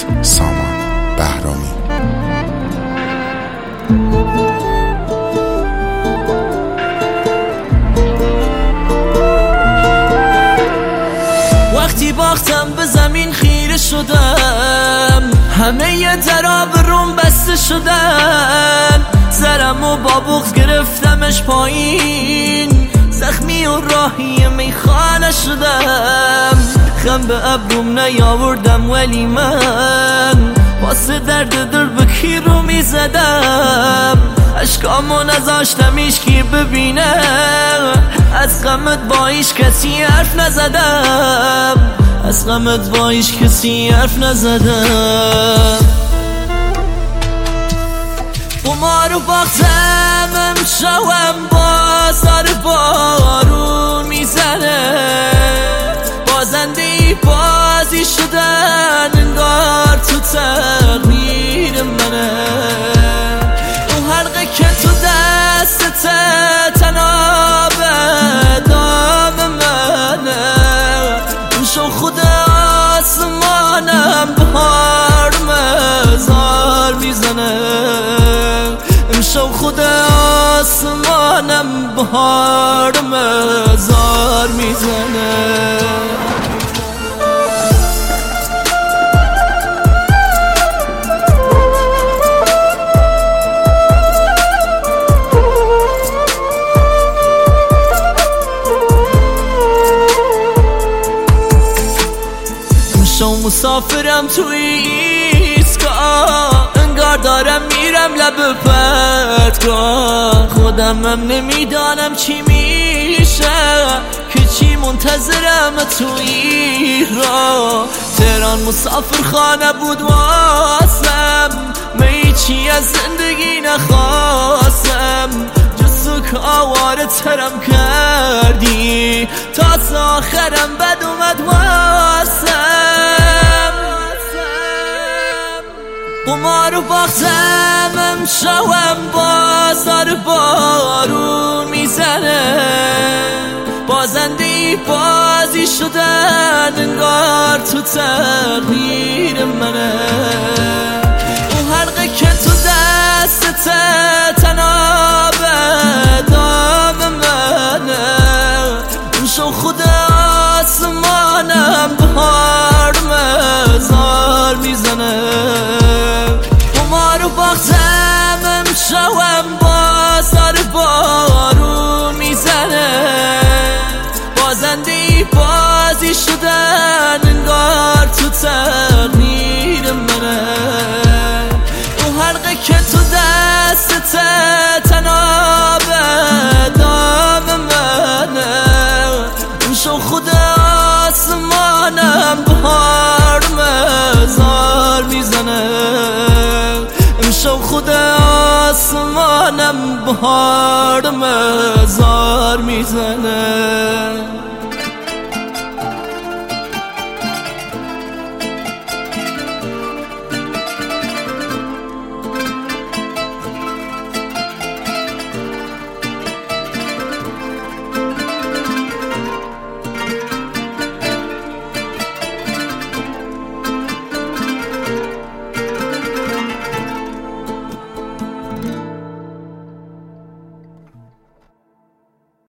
سامان بهرامی. وقتی باختم به زمین خیره شدم، همه ی دراب روم بسته شدن، زرم و با بغض گرفتمش پایین، زخمی و راهی میخانه شدم، خم به ابروم نیاوردم ولی من واسه درد دل به کی رو میزدم، اشکامو نذاشتم ایشکی ببینه، از غمت با هیچ کسی حرف نزدم، از غمت با هیچ کسی حرف نزدم. قمار و باختم امشبم بازار بارون میزنه، بازنده ای بازی شدن انگار تو تقدیر منه، اون حلقه که تو دستت تناب دام منه، اون شو خود آسمانم بهار مزار میزنه، امشب خود آسمانم بهار مزار میزنه. امشب مسافرم توی ایستگاه، انگار دارم میرم لب پرتگاه، خودمم نمیدانم چی میشه که چی منتظرم توی راه، تهران مسافر خانه بود واسم، چی از زندگی نخواستم جز تو که آواره ترم کردی، تا آخرم بد اومد واسم، قمار و باختم امشبم بازار بارون میزنه، بازنده ای بازی شدن انگار تو تقدیر منه، اون حلقه که تو دستت تناب دام منه، اون شو خود آسمانم بهار مزار میزنه، قمار و باختم امشبم بازار بارون میزنه، بازنده ای بازی شدن انگار تو تقدیر منه، اون حلقه که تو دستت تناب دام منه، اون شو خود آسمانم بهار مزار میزنه، امشب خود آسمانم بهار مزار میزنه.